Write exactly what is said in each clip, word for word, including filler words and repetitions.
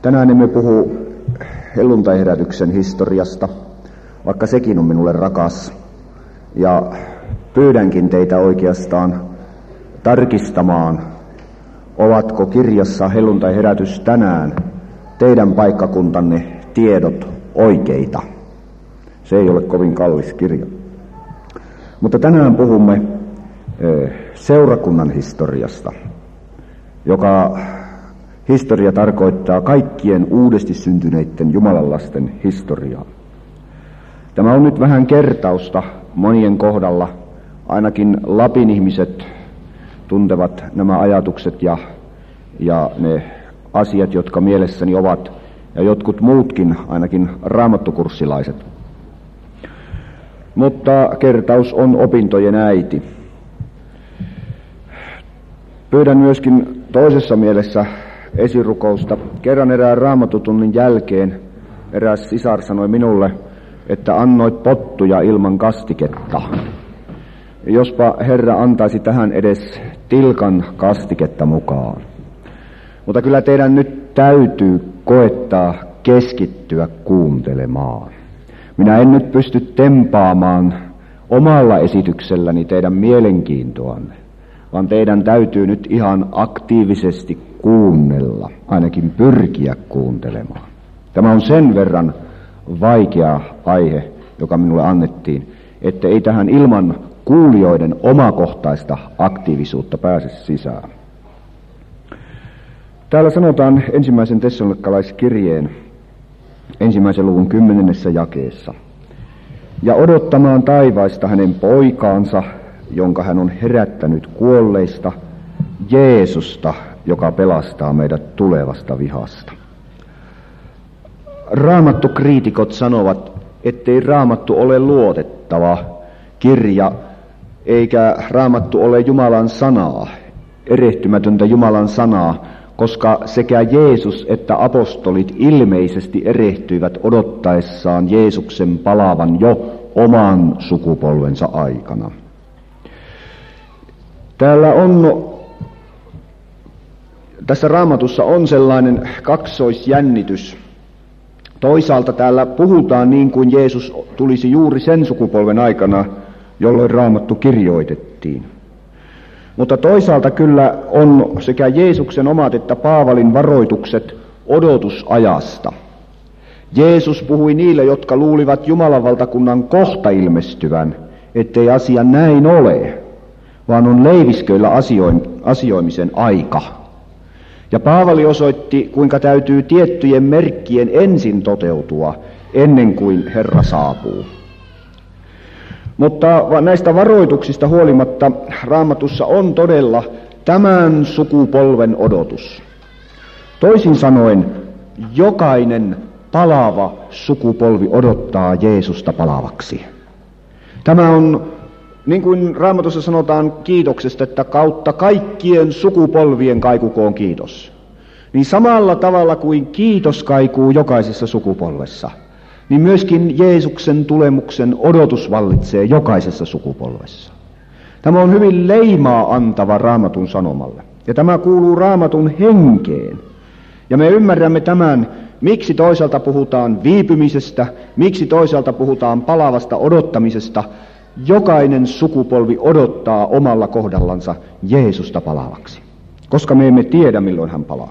Tänään emme puhu helluntaiherätyksen historiasta, vaikka sekin on minulle rakas. Ja pyydänkin teitä oikeastaan tarkistamaan, ovatko kirjassa helluntaiherätys tänään teidän paikkakuntanne tiedot oikeita. Se ei ole kovin kallis kirja. Mutta tänään puhumme seurakunnan historiasta, joka historia tarkoittaa kaikkien uudesti syntyneiden Jumalanlasten historiaa. Tämä on nyt vähän kertausta monien kohdalla. Ainakin Lapin ihmiset tuntevat nämä ajatukset ja, ja ne asiat, jotka mielessäni ovat, ja jotkut muutkin, ainakin raamattukurssilaiset. Mutta kertaus on opintojen äiti. Pyydän myöskin toisessa mielessä esirukousta. Kerran erään raamattutunnin jälkeen eräs sisar sanoi minulle, että annoit pottuja ilman kastiketta. Jospa Herra antaisi tähän edes tilkan kastiketta mukaan. Mutta kyllä teidän nyt täytyy koettaa keskittyä kuuntelemaan. Minä en nyt pysty tempaamaan omalla esitykselläni teidän mielenkiintoanne, vaan teidän täytyy nyt ihan aktiivisesti kuunnella, ainakin pyrkiä kuuntelemaan. Tämä on sen verran vaikea aihe, joka minulle annettiin, että ei tähän ilman kuulijoiden omakohtaista aktiivisuutta pääse sisään. Täällä sanotaan ensimmäisen tessalonikalaiskirjeen ensimmäisen luvun kymmenennessä jakeessa. Ja odottamaan taivaista hänen poikaansa, jonka hän on herättänyt kuolleista, Jeesusta, joka pelastaa meidät tulevasta vihasta. Raamattukriitikot sanovat, ettei Raamattu ole luotettava kirja, eikä Raamattu ole Jumalan sanaa, erehtymätöntä Jumalan sanaa, koska sekä Jeesus että apostolit ilmeisesti erehtyivät odottaessaan Jeesuksen palaavan jo oman sukupolvensa aikana. Täällä on, tässä Raamatussa on sellainen kaksoisjännitys. Toisaalta täällä puhutaan niin kuin Jeesus tulisi juuri sen sukupolven aikana, jolloin Raamattu kirjoitettiin. Mutta toisaalta kyllä on sekä Jeesuksen omat että Paavalin varoitukset odotusajasta. Jeesus puhui niille, jotka luulivat Jumalan valtakunnan kohta ilmestyvän, ettei asia näin ole, vaan on leivisköillä asioimisen aika. Ja Paavali osoitti, kuinka täytyy tiettyjen merkkien ensin toteutua, ennen kuin Herra saapuu. Mutta näistä varoituksista huolimatta Raamatussa on todella tämän sukupolven odotus. Toisin sanoen, jokainen palaava sukupolvi odottaa Jeesusta palavaksi. Tämä on, niin kuin Raamatussa sanotaan kiitoksesta, että kautta kaikkien sukupolvien kaikukoon kiitos. Niin samalla tavalla kuin kiitos kaikuu jokaisessa sukupolvessa, niin myöskin Jeesuksen tulemuksen odotus vallitsee jokaisessa sukupolvessa. Tämä on hyvin leimaa antava Raamatun sanomalle. Ja tämä kuuluu Raamatun henkeen. Ja me ymmärrämme tämän, miksi toisaalta puhutaan viipymisestä, miksi toisaalta puhutaan palavasta odottamisesta. Jokainen sukupolvi odottaa omalla kohdallansa Jeesusta palavaksi, koska me emme tiedä, milloin hän palaa.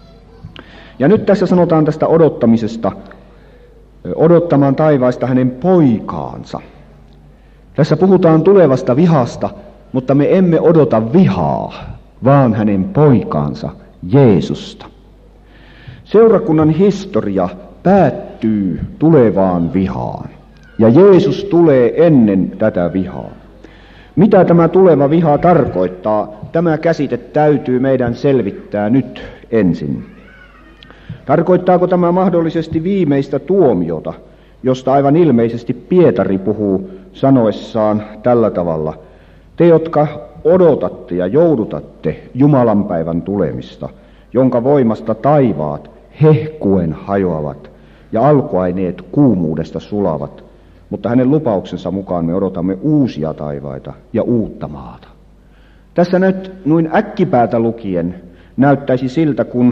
Ja nyt tässä sanotaan tästä odottamisesta, odottamaan taivaista hänen poikaansa. Tässä puhutaan tulevasta vihasta, mutta me emme odota vihaa, vaan hänen poikaansa, Jeesusta. Seurakunnan historia päättyy tulevaan vihaan, ja Jeesus tulee ennen tätä vihaa. Mitä tämä tuleva viha tarkoittaa, tämä käsite täytyy meidän selvittää nyt ensin. Tarkoittaako tämä mahdollisesti viimeistä tuomiota, josta aivan ilmeisesti Pietari puhuu sanoessaan tällä tavalla: te, jotka odotatte ja joudutatte Jumalan päivän tulemista, jonka voimasta taivaat hehkuen hajoavat ja alkuaineet kuumuudesta sulavat, mutta hänen lupauksensa mukaan me odotamme uusia taivaita ja uutta maata. Tässä nyt noin äkkipäätä lukien näyttäisi siltä, kun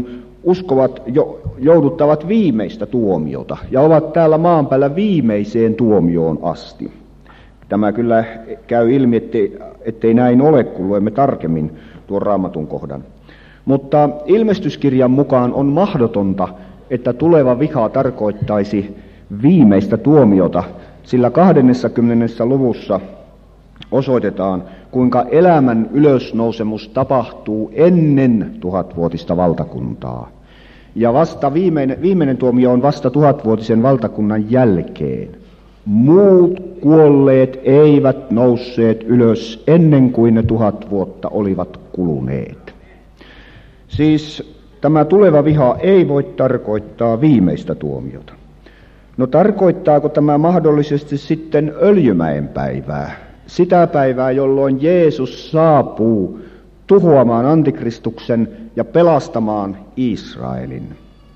uskovat jo, jouduttavat viimeistä tuomiota ja ovat täällä maan päällä viimeiseen tuomioon asti. Tämä kyllä käy ilmi, ettei, ettei näin ole, kun luemme tarkemmin tuon Raamatun kohdan. Mutta ilmestyskirjan mukaan on mahdotonta, että tuleva viha tarkoittaisi viimeistä tuomiota, sillä kahdennessakymmenennessä luvussa osoitetaan, kuinka elämän ylösnousemus tapahtuu ennen tuhatvuotista valtakuntaa. Ja vasta viimeinen, viimeinen tuomio on vasta tuhatvuotisen valtakunnan jälkeen. Muut kuolleet eivät nousseet ylös ennen kuin ne tuhat vuotta olivat kuluneet. Siis tämä tuleva viha ei voi tarkoittaa viimeistä tuomiota. No tarkoittaako tämä mahdollisesti sitten Öljymäen päivää? Sitä päivää, jolloin Jeesus saapuu tuhoamaan antikristuksen ja pelastamaan Israelin.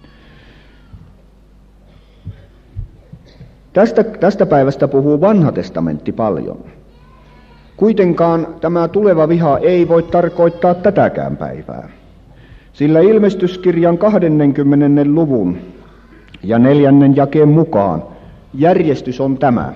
Tästä, tästä päivästä puhuu Vanha testamentti paljon. Kuitenkaan tämä tuleva viha ei voi tarkoittaa tätäkään päivää, sillä ilmestyskirjan kahdenkymmenen luvun ja neljännen jakeen mukaan järjestys on tämä.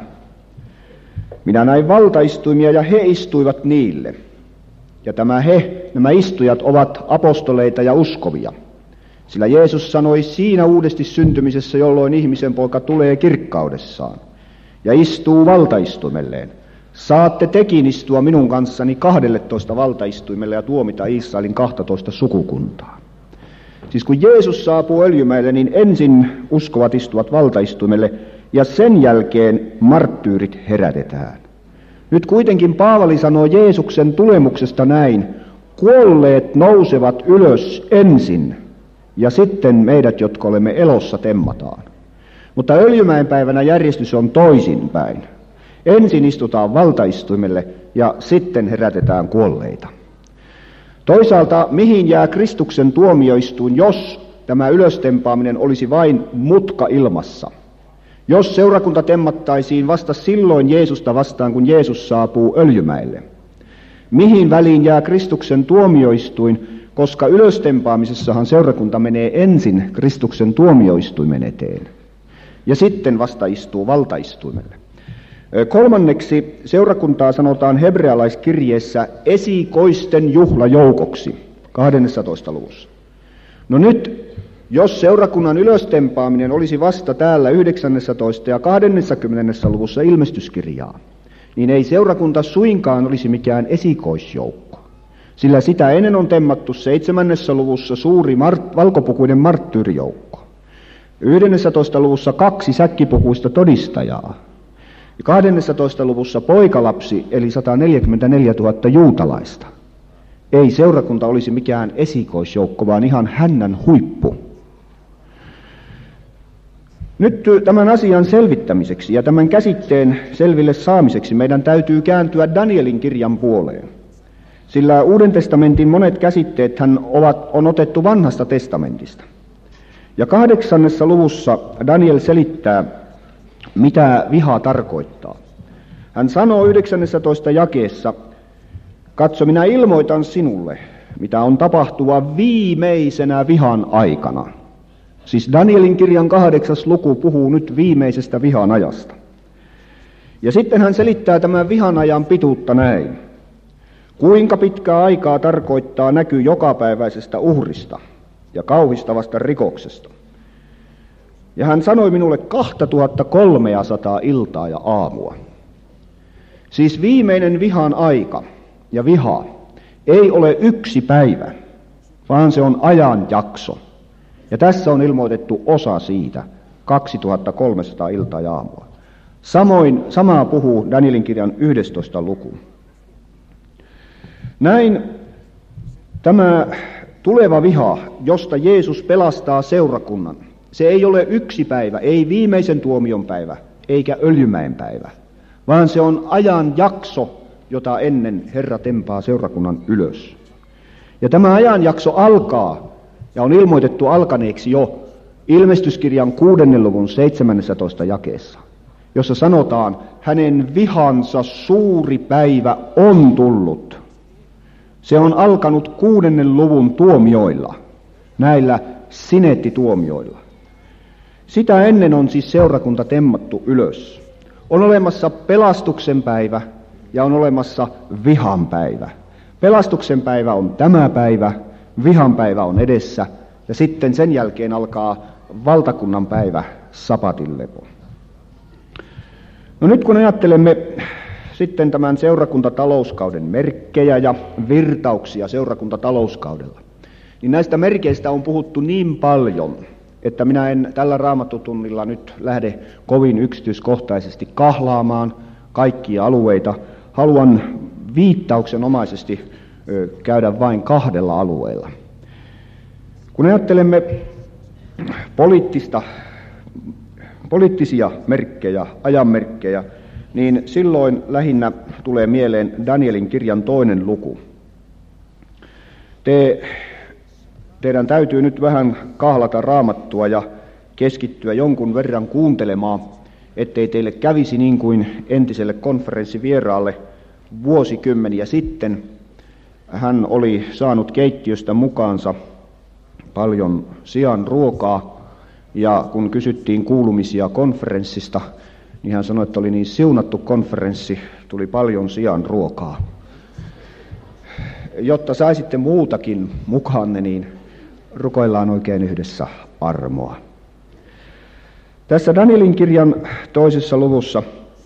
Minä näin valtaistuimia ja he istuivat niille. Ja tämä he, nämä istujat ovat apostoleita ja uskovia. Sillä Jeesus sanoi siinä uudesti syntymisessä, jolloin ihmisen poika tulee kirkkaudessaan ja istuu valtaistuimelleen. Saatte tekin istua minun kanssani kahdelletoista valtaistuimelle ja tuomita Israelin kahtatoista sukukuntaa. Siis kun Jeesus saapuu Öljymäelle, niin ensin uskovat istuvat valtaistuimelle ja sen jälkeen marttyyrit herätetään. Nyt kuitenkin Paavali sanoo Jeesuksen tulemuksesta näin: kuolleet nousevat ylös ensin ja sitten meidät, jotka olemme elossa, temmataan. Mutta Öljymäen päivänä järjestys on toisinpäin. Ensin istutaan valtaistuimelle ja sitten herätetään kuolleita. Toisaalta mihin jää Kristuksen tuomioistuin, jos tämä ylöstempaaminen olisi vain mutka ilmassa? Jos seurakunta temmattaisiin vasta silloin Jeesusta vastaan, kun Jeesus saapuu Öljymäelle? Mihin väliin jää Kristuksen tuomioistuin, koska ylöstempaamisessahan seurakunta menee ensin Kristuksen tuomioistuimen eteen ja sitten vasta istuu valtaistuimelle? Kolmanneksi seurakuntaa sanotaan hebrealaiskirjeessä esikoisten juhlajoukoksi kahdennessatoista luvussa. No nyt, jos seurakunnan ylöstempaaminen olisi vasta täällä yhdeksännessätoista ja kahdennessakymmenennessä luvussa ilmestyskirjaa, niin ei seurakunta suinkaan olisi mikään esikoisjoukko, sillä sitä ennen on temmattu seitsemännessä luvussa suuri mart- valkopukuinen marttyyrijoukko. yhdennessätoista luvussa kaksi säkkipukuista todistajaa. kahdennessatoista luvussa poikalapsi, eli sata neljäkymmentäneljätuhatta juutalaista. Ei seurakunta olisi mikään esikoisjoukko, vaan ihan hännän huippu. Nyt tämän asian selvittämiseksi ja tämän käsitteen selville saamiseksi meidän täytyy kääntyä Danielin kirjan puoleen. Sillä Uuden testamentin monet käsitteethän ovat, on otettu Vanhasta testamentista. Ja kahdeksannessa luvussa Daniel selittää, mitä viha tarkoittaa. Hän sanoo yhdeksännessätoista jakeessa: katso, minä ilmoitan sinulle, mitä on tapahtua viimeisenä vihan aikana. Siis Danielin kirjan kahdeksas luku puhuu nyt viimeisestä vihan ajasta. Ja sitten hän selittää tämän vihan ajan pituutta näin. Kuinka pitkää aikaa tarkoittaa näky jokapäiväisestä uhrista ja kauhistavasta rikoksesta? Ja hän sanoi minulle kaksituhattakolmesataa iltaa ja aamua. Siis viimeinen vihan aika ja viha ei ole yksi päivä, vaan se on ajanjakso. Ja tässä on ilmoitettu osa siitä, kaksituhattakolmesataa iltaa ja aamua. Samoin samaa puhuu Danielin kirjan yhdestoista luku. Näin tämä tuleva viha, josta Jeesus pelastaa seurakunnan, se ei ole yksi päivä, ei viimeisen tuomion päivä, eikä Öljymäen päivä, vaan se on ajan jakso, jota ennen Herra tempaa seurakunnan ylös. Ja tämä ajanjakso alkaa, ja on ilmoitettu alkaneeksi jo ilmestyskirjan kuudennen luvun seitsemännessätoista jakeessa, jossa sanotaan, hänen vihansa suuri päivä on tullut. Se on alkanut kuudennen luvun tuomioilla, näillä sineettituomioilla. Sitä ennen on siis seurakunta temmattu ylös. On olemassa pelastuksen päivä ja on olemassa vihan päivä. Pelastuksen päivä on tämä päivä, vihan päivä on edessä ja sitten sen jälkeen alkaa valtakunnan päivä, sapatin lepo. No nyt kun ajattelemme sitten tämän seurakuntatalouskauden merkkejä ja virtauksia seurakuntatalouskaudella, niin näistä merkeistä on puhuttu niin paljon, että minä en tällä raamattutunnilla nyt lähde kovin yksityiskohtaisesti kahlaamaan kaikkia alueita. Haluan viittauksenomaisesti käydä vain kahdella alueella. Kun ajattelemme poliittista, poliittisia merkkejä, ajanmerkkejä, niin silloin lähinnä tulee mieleen Danielin kirjan toinen luku. Te, teidän täytyy nyt vähän kahlata raamattua ja keskittyä jonkun verran kuuntelemaan, ettei teille kävisi niin kuin entiselle konferenssivieraalle vuosikymmeniä sitten. Hän oli saanut keittiöstä mukaansa paljon sian ruokaa, ja kun kysyttiin kuulumisia konferenssista, niin hän sanoi, että oli niin siunattu konferenssi, tuli paljon sian ruokaa. Jotta saisitte muutakin mukaanne, niin rukoillaan oikein yhdessä armoa. Tässä Danielin kirjan toisessa luvussa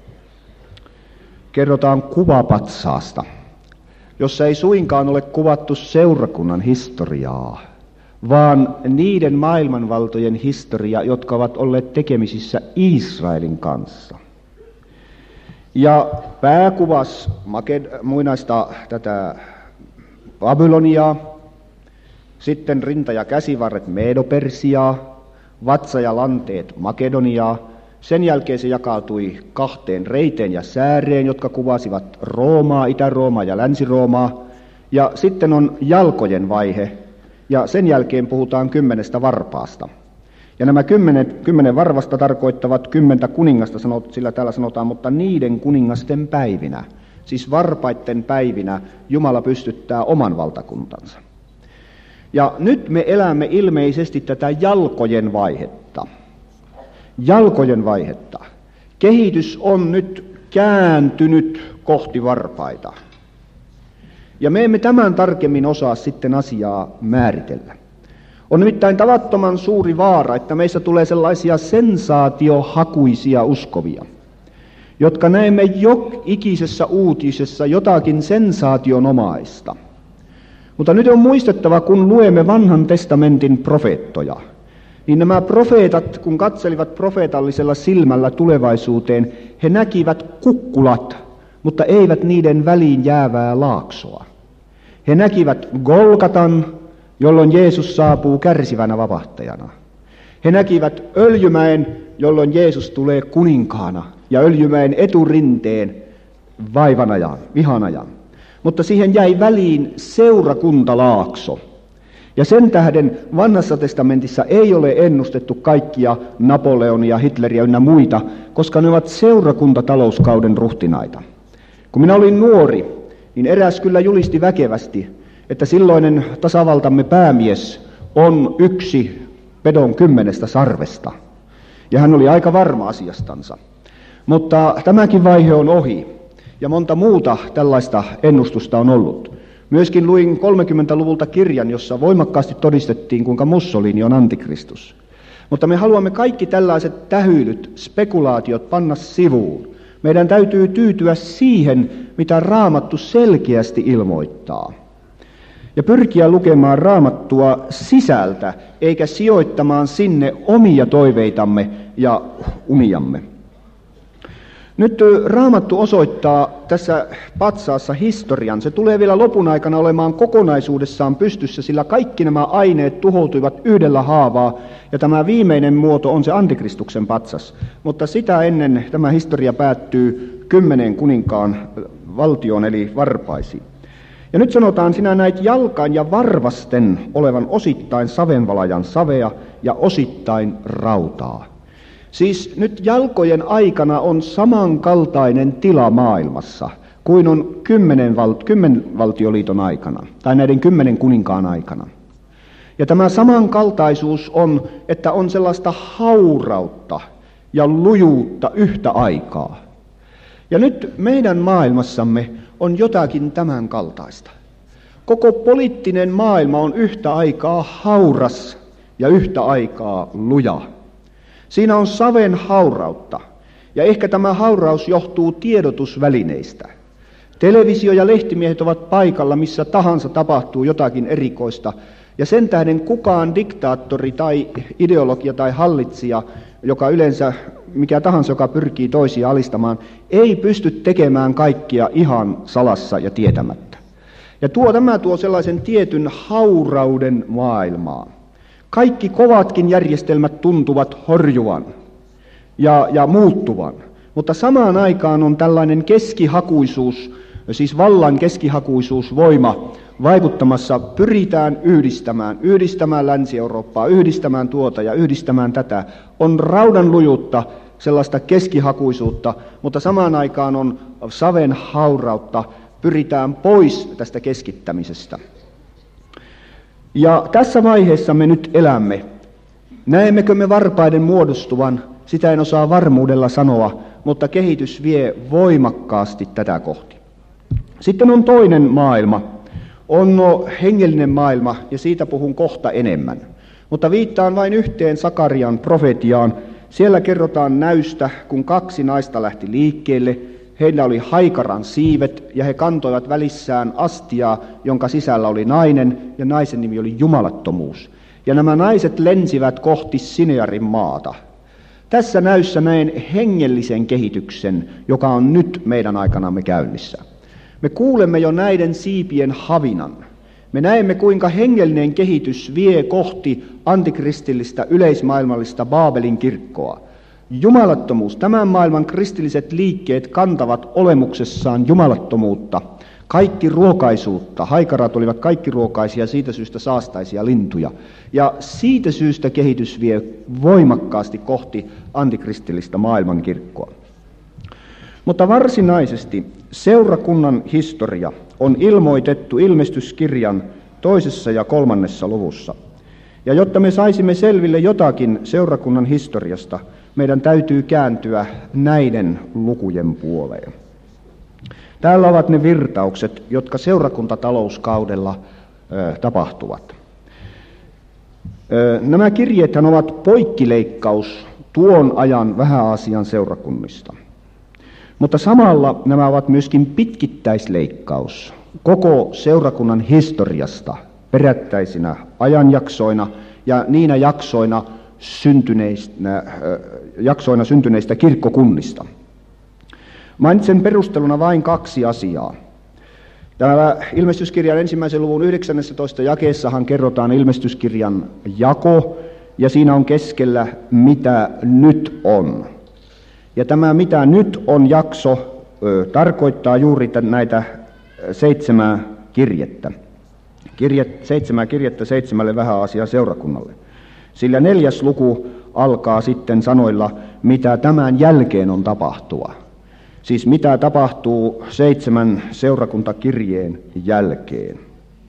kerrotaan kuvapatsaasta, jossa ei suinkaan ole kuvattu seurakunnan historiaa, vaan niiden maailmanvaltojen historia, jotka ovat olleet tekemisissä Israelin kanssa. Ja pääkuvas Maked- muinaista tätä Babyloniaa, sitten rinta- ja käsivarret Medo-Persiaa, vatsa ja lanteet Makedoniaa. Sen jälkeen se jakautui kahteen reiteen ja sääreen, jotka kuvasivat Roomaa, Itä-Roomaa ja Länsi-Roomaa. Ja sitten on jalkojen vaihe, ja sen jälkeen puhutaan kymmenestä varpaasta. Ja nämä kymmenen, kymmenen varvasta tarkoittavat kymmentä kuningasta, sillä täällä sanotaan, mutta niiden kuningasten päivinä, siis varpaitten päivinä, Jumala pystyttää oman valtakuntansa. Ja nyt me elämme ilmeisesti tätä jalkojen vaihetta. Jalkojen vaihetta. Kehitys on nyt kääntynyt kohti varpaita. Ja me emme tämän tarkemmin osaa sitten asiaa määritellä. On nimittäin tavattoman suuri vaara, että meistä tulee sellaisia sensaatiohakuisia uskovia, jotka näemme jo ikisessä uutisessa jotakin sensaationomaista. Mutta nyt on muistettava, kun luemme vanhan testamentin profeettoja, niin nämä profeetat, kun katselivat profeetallisella silmällä tulevaisuuteen, he näkivät kukkulat, mutta eivät niiden väliin jäävää laaksoa. He näkivät Golgatan, jolloin Jeesus saapuu kärsivänä vapahtajana. He näkivät Öljymäen, jolloin Jeesus tulee kuninkaana, ja Öljymäen eturinteen vaivanajan, vihanajan. Mutta siihen jäi väliin seurakuntalaakso. Ja sen tähden vanhassa testamentissa ei ole ennustettu kaikkia Napoleonia, Hitleriä ynnä muita, koska ne ovat seurakuntatalouskauden ruhtinaita. Kun minä olin nuori, niin eräs kyllä julisti väkevästi, että silloinen tasavaltamme päämies on yksi pedon kymmenestä sarvesta. Ja hän oli aika varma asiastansa. Mutta tämäkin vaihe on ohi, ja monta muuta tällaista ennustusta on ollut. Myöskin luin kolmekymmentäluvulta kirjan, jossa voimakkaasti todistettiin, kuinka Mussolini on antikristus. Mutta me haluamme kaikki tällaiset tähyilyt, spekulaatiot panna sivuun. Meidän täytyy tyytyä siihen, mitä Raamattu selkeästi ilmoittaa. Ja pyrkiä lukemaan Raamattua sisältä, eikä sijoittamaan sinne omia toiveitamme ja uniamme. Nyt Raamattu osoittaa tässä patsaassa historian. Se tulee vielä lopun aikana olemaan kokonaisuudessaan pystyssä, sillä kaikki nämä aineet tuhoutuivat yhdellä haavaa, ja tämä viimeinen muoto on se antikristuksen patsas. Mutta sitä ennen tämä historia päättyy kymmeneen kuninkaan valtioon, eli varpaisiin. Ja nyt sanotaan, sinä näit jalkain ja varvasten olevan osittain savenvalajan savea ja osittain rautaa. Siis nyt jalkojen aikana on samankaltainen tila maailmassa kuin on kymmenen val- kymmenvaltioliiton aikana, tai näiden kymmenen kuninkaan aikana. Ja tämä samankaltaisuus on, että on sellaista haurautta ja lujuutta yhtä aikaa. Ja nyt meidän maailmassamme on jotakin tämän kaltaista. Koko poliittinen maailma on yhtä aikaa hauras ja yhtä aikaa luja. Siinä on saven haurautta, ja ehkä tämä hauraus johtuu tiedotusvälineistä. Televisio- ja lehtimiehet ovat paikalla, missä tahansa tapahtuu jotakin erikoista, ja sen tähden kukaan diktaattori tai ideologia tai hallitsija, joka yleensä mikä tahansa, joka pyrkii toisia alistamaan, ei pysty tekemään kaikkia ihan salassa ja tietämättä. Ja tuo, tämä tuo sellaisen tietyn haurauden maailmaa. Kaikki kovatkin järjestelmät tuntuvat horjuvan ja, ja muuttuvan, mutta samaan aikaan on tällainen keskihakuisuus, siis vallan keskihakuisuus, voima vaikuttamassa, pyritään yhdistämään, yhdistämään Länsi-Eurooppaa, yhdistämään tuota ja yhdistämään tätä. On raudanlujuutta, sellaista keskihakuisuutta, mutta samaan aikaan on saven haurautta, pyritään pois tästä keskittämisestä. Ja tässä vaiheessa me nyt elämme. Näemmekö me varpaiden muodostuvan? Sitä en osaa varmuudella sanoa, mutta kehitys vie voimakkaasti tätä kohti. Sitten on toinen maailma, on hengellinen maailma, ja siitä puhun kohta enemmän. Mutta viittaan vain yhteen Sakarian profetiaan. Siellä kerrotaan näystä, kun kaksi naista lähti liikkeelle. Heillä oli haikaran siivet, ja he kantoivat välissään astiaa, jonka sisällä oli nainen, ja naisen nimi oli jumalattomuus. Ja nämä naiset lensivät kohti Sinearin maata. Tässä näyssä näen hengellisen kehityksen, joka on nyt meidän aikanamme käynnissä. Me kuulemme jo näiden siipien havinan. Me näemme, kuinka hengellinen kehitys vie kohti antikristillistä yleismaailmallista Baabelin kirkkoa. Jumalattomuus, tämän maailman kristilliset liikkeet kantavat olemuksessaan jumalattomuutta, kaikki ruokaisuutta. Haikarat olivat kaikki ruokaisia, siitä syystä saastaisia lintuja. Ja siitä syystä kehitys vie voimakkaasti kohti antikristillistä maailmankirkkoa. Mutta varsinaisesti seurakunnan historia on ilmoitettu ilmestyskirjan toisessa ja kolmannessa luvussa. Ja jotta me saisimme selville jotakin seurakunnan historiasta, meidän täytyy kääntyä näiden lukujen puoleen. Täällä ovat ne virtaukset, jotka seurakuntatalouskaudella ö, tapahtuvat. Ö, nämä kirjeethän ovat poikkileikkaus tuon ajan Vähä-Aasian seurakunnista. Mutta samalla nämä ovat myöskin pitkittäisleikkaus koko seurakunnan historiasta perättäisinä ajanjaksoina ja niinä jaksoina syntyneistä, jaksoina syntyneistä kirkkokunnista. Mainitsen perusteluna vain kaksi asiaa. Täällä ilmestyskirjan ensimmäisen luvun yhdeksännentoista jakeessahan kerrotaan ilmestyskirjan jako, ja siinä on keskellä mitä nyt on. Ja tämä mitä nyt on jakso ö, tarkoittaa juuri näitä seitsemää kirjettä. Kirjet, seitsemää kirjettä seitsemälle Vähä-Aasian seurakunnalle. Sillä neljäs luku alkaa sitten sanoilla, mitä tämän jälkeen on tapahtua. Siis mitä tapahtuu seitsemän seurakuntakirjeen jälkeen.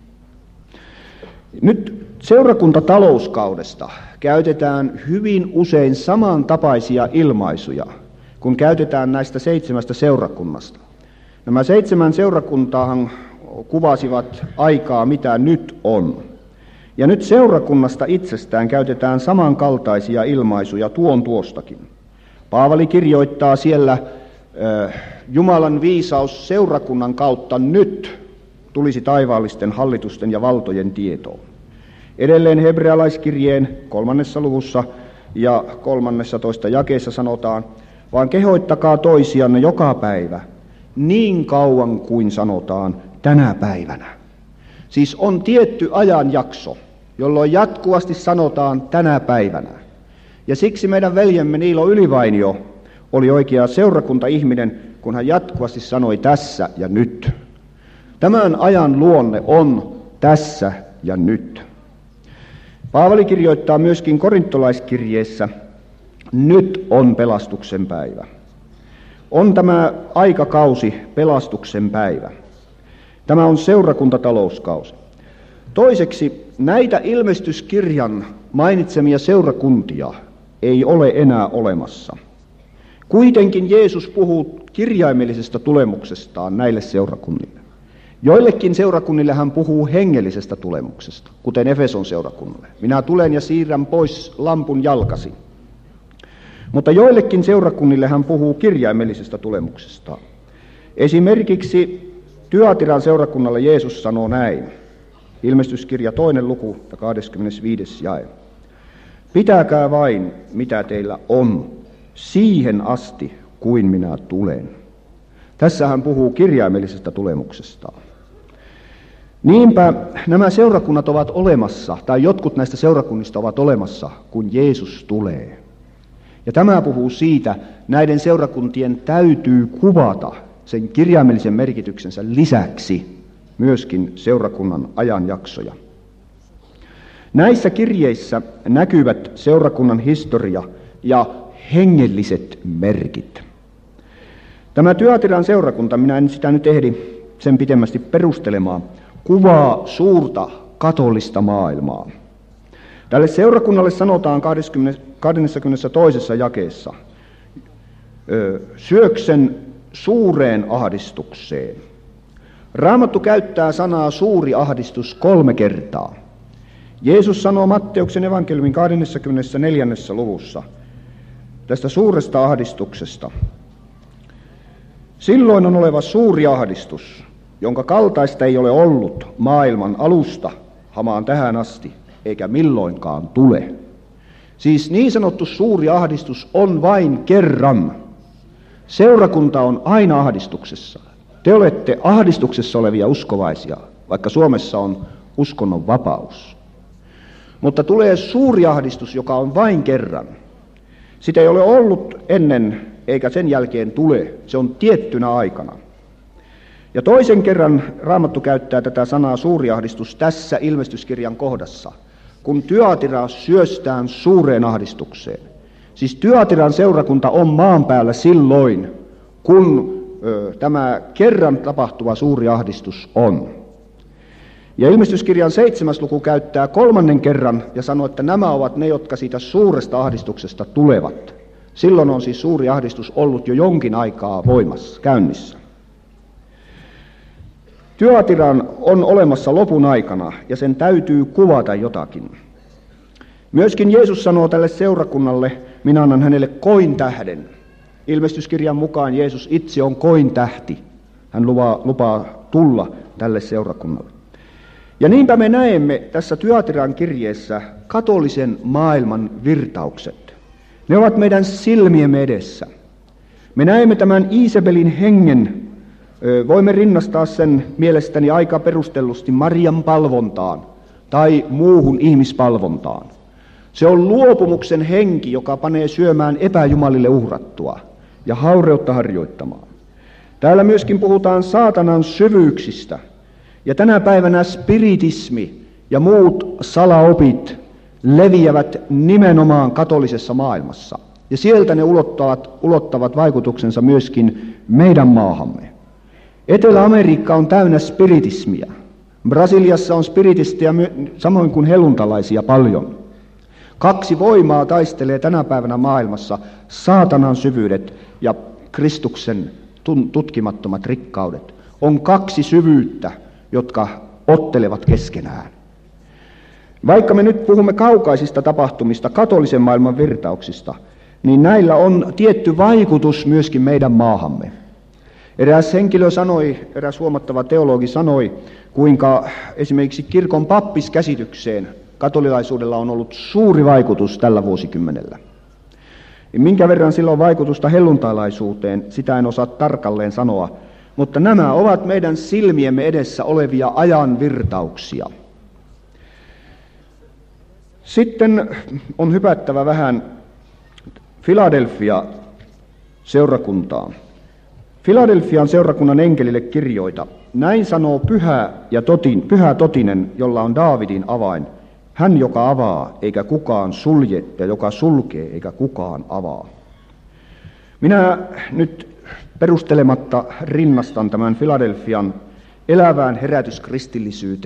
Nyt seurakuntatalouskaudesta käytetään hyvin usein samantapaisia ilmaisuja, kun käytetään näistä seitsemästä seurakunnasta. Nämä seitsemän seurakuntaahan kuvasivat aikaa, mitä nyt on. Ja nyt seurakunnasta itsestään käytetään samankaltaisia ilmaisuja tuon tuostakin. Paavali kirjoittaa siellä, äh, Jumalan viisaus seurakunnan kautta nyt tulisi taivaallisten hallitusten ja valtojen tietoon. Edelleen hebrealaiskirjeen kolmannessa luvussa ja kolmannessa toista jakeessa sanotaan, vaan kehoittakaa toisianne joka päivä, niin kauan kuin sanotaan tänä päivänä. Siis on tietty ajanjakso, jolloin jatkuvasti sanotaan tänä päivänä. Ja siksi meidän veljemme Niilo Ylivainio oli oikea seurakuntaihminen, kun hän jatkuvasti sanoi tässä ja nyt. Tämän ajan luonne on tässä ja nyt. Paavali kirjoittaa myöskin korintolaiskirjeessä, nyt on pelastuksen päivä. On tämä aikakausi pelastuksen päivä. Tämä on seurakuntatalouskausi. Toiseksi, näitä ilmestyskirjan mainitsemia seurakuntia ei ole enää olemassa. Kuitenkin Jeesus puhuu kirjaimellisesta tulemuksestaan näille seurakunnille. Joillekin seurakunnille hän puhuu hengellisestä tulemuksesta, kuten Efeson seurakunnalle. Minä tulen ja siirrän pois lampun jalkasi. Mutta joillekin seurakunnille hän puhuu kirjaimellisesta tulemuksesta. Esimerkiksi Tyatiran seurakunnalle Jeesus sanoo näin. Ilmestyskirja toinen luku ja kahdeskymmenesviides jae. Pitäkää vain, mitä teillä on, siihen asti, kuin minä tulen. Tässä hän puhuu kirjaimellisesta tulemuksestaan. Niinpä nämä seurakunnat ovat olemassa, tai jotkut näistä seurakunnista ovat olemassa, kun Jeesus tulee. Ja tämä puhuu siitä, näiden seurakuntien täytyy kuvata sen kirjaimellisen merkityksensä lisäksi myöskin seurakunnan ajanjaksoja. Näissä kirjeissä näkyvät seurakunnan historia ja hengelliset merkit. Tämä Tyatiran seurakunta, minä en sitä nyt ehdi sen pitemmästi perustelemaan, kuvaa suurta katolista maailmaa. Tälle seurakunnalle sanotaan kahdeskymmenestoinen jakeessa, syöksen suureen ahdistukseen. Raamattu käyttää sanaa suuri ahdistus kolme kertaa. Jeesus sanoo Matteuksen evankeliumin kahdeskymmenesneljäs luvussa tästä suuresta ahdistuksesta. Silloin on oleva suuri ahdistus, jonka kaltaista ei ole ollut maailman alusta hamaan tähän asti, eikä milloinkaan tule. Siis niin sanottu suuri ahdistus on vain kerran. Seurakunta on aina ahdistuksessa. Te olette ahdistuksessa olevia uskovaisia, vaikka Suomessa on uskonnon vapaus. Mutta tulee suuri ahdistus, joka on vain kerran. Sitä ei ole ollut ennen eikä sen jälkeen tule. Se on tiettynä aikana. Ja toisen kerran Raamattu käyttää tätä sanaa suuri ahdistus tässä ilmestyskirjan kohdassa, kun Tyatira syöstään suureen ahdistukseen. Siis Tyatiran seurakunta on maan päällä silloin, kun ö, tämä kerran tapahtuva suuri ahdistus on. Ja ilmestyskirjan seitsemäs luku käyttää kolmannen kerran ja sanoo, että nämä ovat ne, jotka siitä suuresta ahdistuksesta tulevat. Silloin on siis suuri ahdistus ollut jo jonkin aikaa voimassa, käynnissä. Tyatiran on olemassa lopun aikana ja sen täytyy kuvata jotakin. Myöskin Jeesus sanoo tälle seurakunnalle, minä annan hänelle kointähden. Ilmestyskirjan mukaan Jeesus itse on kointähti. Hän lupaa, lupaa tulla tälle seurakunnalle. Ja niinpä me näemme tässä Tyatiran kirjeessä katolisen maailman virtaukset. Ne ovat meidän silmiemme edessä. Me näemme tämän Iisabelin hengen, voimme rinnastaa sen mielestäni aika perustellusti Marian palvontaan tai muuhun ihmispalvontaan. Se on luopumuksen henki, joka panee syömään epäjumalille uhrattua ja haureutta harjoittamaan. Täällä myöskin puhutaan saatanan syvyyksistä. Ja tänä päivänä spiritismi ja muut salaopit leviävät nimenomaan katolisessa maailmassa. Ja sieltä ne ulottavat, ulottavat vaikutuksensa myöskin meidän maahamme. Etelä-Amerikka on täynnä spiritismiä. Brasiliassa on spiritistejä samoin kuin helluntalaisia paljon. Kaksi voimaa taistelee tänä päivänä maailmassa, saatanan syvyydet ja Kristuksen tutkimattomat rikkaudet. On kaksi syvyyttä, jotka ottelevat keskenään. Vaikka me nyt puhumme kaukaisista tapahtumista, katolisen maailman virtauksista, niin näillä on tietty vaikutus myöskin meidän maahamme. Eräs henkilö sanoi, eräs huomattava teologi sanoi, kuinka esimerkiksi kirkon pappiskäsitykseen katolilaisuudella on ollut suuri vaikutus tällä vuosikymmenellä. Minkä verran sillä on vaikutusta helluntailaisuuteen, sitä en osaa tarkalleen sanoa, mutta nämä ovat meidän silmiemme edessä olevia ajan virtauksia. Sitten on hypättävä vähän Filadelfia-seurakuntaan. Filadelfian seurakunnan enkelille kirjoita. Näin sanoo pyhä, ja totin, pyhä totinen, jolla on Daavidin avain. Hän, joka avaa, eikä kukaan sulje, ja joka sulkee, eikä kukaan avaa. Minä nyt perustelematta rinnastan tämän Filadelfian elävään herätyskristillisyyteen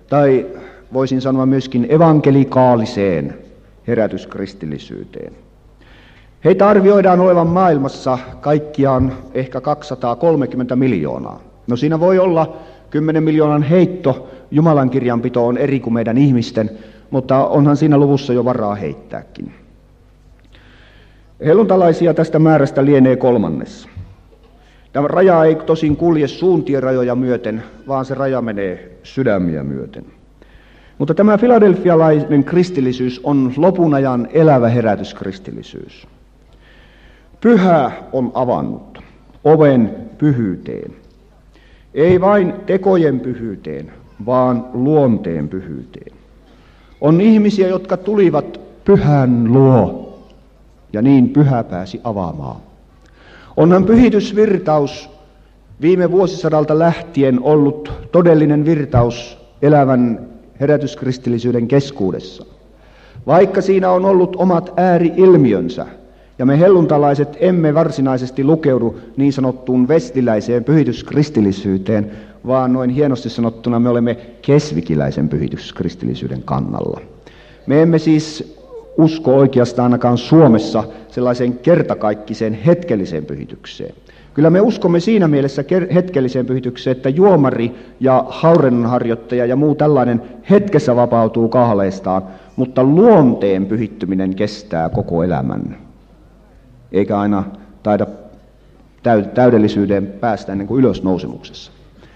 tai voisin sanoa myöskin evankelikaaliseen herätyskristillisyyteen. Heitä arvioidaan olevan maailmassa kaikkiaan ehkä kaksisataakolmekymmentä miljoonaa. No siinä voi olla kymmenen miljoonan heitto, Jumalan kirjanpito on eri kuin meidän ihmisten, mutta onhan siinä luvussa jo varaa heittääkin. Helluntalaisia tästä määrästä lienee kolmannes. Tämä raja ei tosin kulje suuntien rajoja myöten, vaan se raja menee sydämiä myöten. Mutta tämä filadelfialainen kristillisyys on lopun ajan elävä herätyskristillisyys. Pyhä on avannut oven pyhyyteen. Ei vain tekojen pyhyyteen, vaan luonteen pyhyyteen. On ihmisiä, jotka tulivat pyhän luo, ja niin pyhä pääsi avaamaan. Onhan pyhitysvirtaus viime vuosisadalta lähtien ollut todellinen virtaus elävän herätyskristillisyyden keskuudessa. Vaikka siinä on ollut omat ääri-ilmiönsä, ja me helluntalaiset emme varsinaisesti lukeudu niin sanottuun vestiläiseen pyhityskristillisyyteen, vaan noin hienosti sanottuna me olemme kesvikiläisen pyhityskristillisyyden kannalla. Me emme siis usko oikeastaan ainakaan Suomessa sellaiseen kertakaikkiseen hetkelliseen pyhitykseen. Kyllä me uskomme siinä mielessä hetkelliseen pyhitykseen, että juomari ja haurennonharjoittaja ja muu tällainen hetkessä vapautuu kahleistaan, mutta luonteen pyhittyminen kestää koko elämän. Eikä aina taida täydellisyyteen päästä ennen kuin ylösnousemuksessa.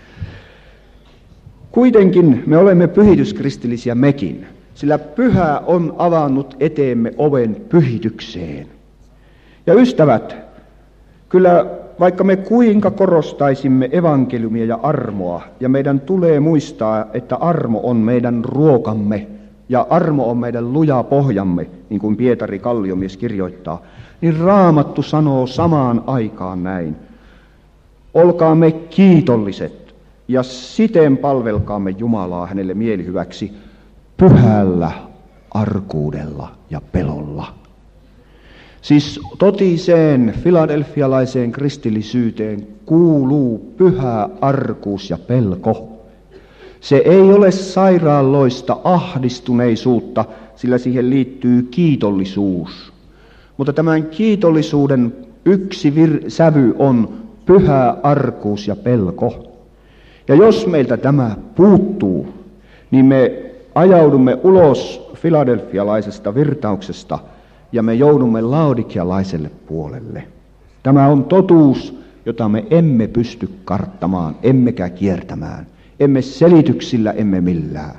Kuitenkin me olemme pyhityskristillisiä mekin, sillä pyhä on avannut eteemme oven pyhitykseen. Ja ystävät, kyllä vaikka me kuinka korostaisimme evankeliumia ja armoa, ja meidän tulee muistaa, että armo on meidän ruokamme, ja armo on meidän luja pohjamme, niin kuin Pietari Kalliomies kirjoittaa, niin Raamattu sanoo samaan aikaan näin. Olkaamme kiitolliset, ja siten palvelkaamme Jumalaa hänelle mielihyväksi pyhällä arkuudella ja pelolla. Siis totiseen filadelfialaiseen kristillisyyteen kuuluu pyhä arkuus ja pelko. Se ei ole sairaaloista ahdistuneisuutta, sillä siihen liittyy kiitollisuus. Mutta tämän kiitollisuuden yksi vir- sävy on pyhä arkuus ja pelko. Ja jos meiltä tämä puuttuu, niin me ajaudumme ulos filadelfialaisesta virtauksesta ja me joudumme laodikialaiselle puolelle. Tämä on totuus, jota me emme pysty karttamaan, emmekä kiertämään. Emme selityksillä, emme millään.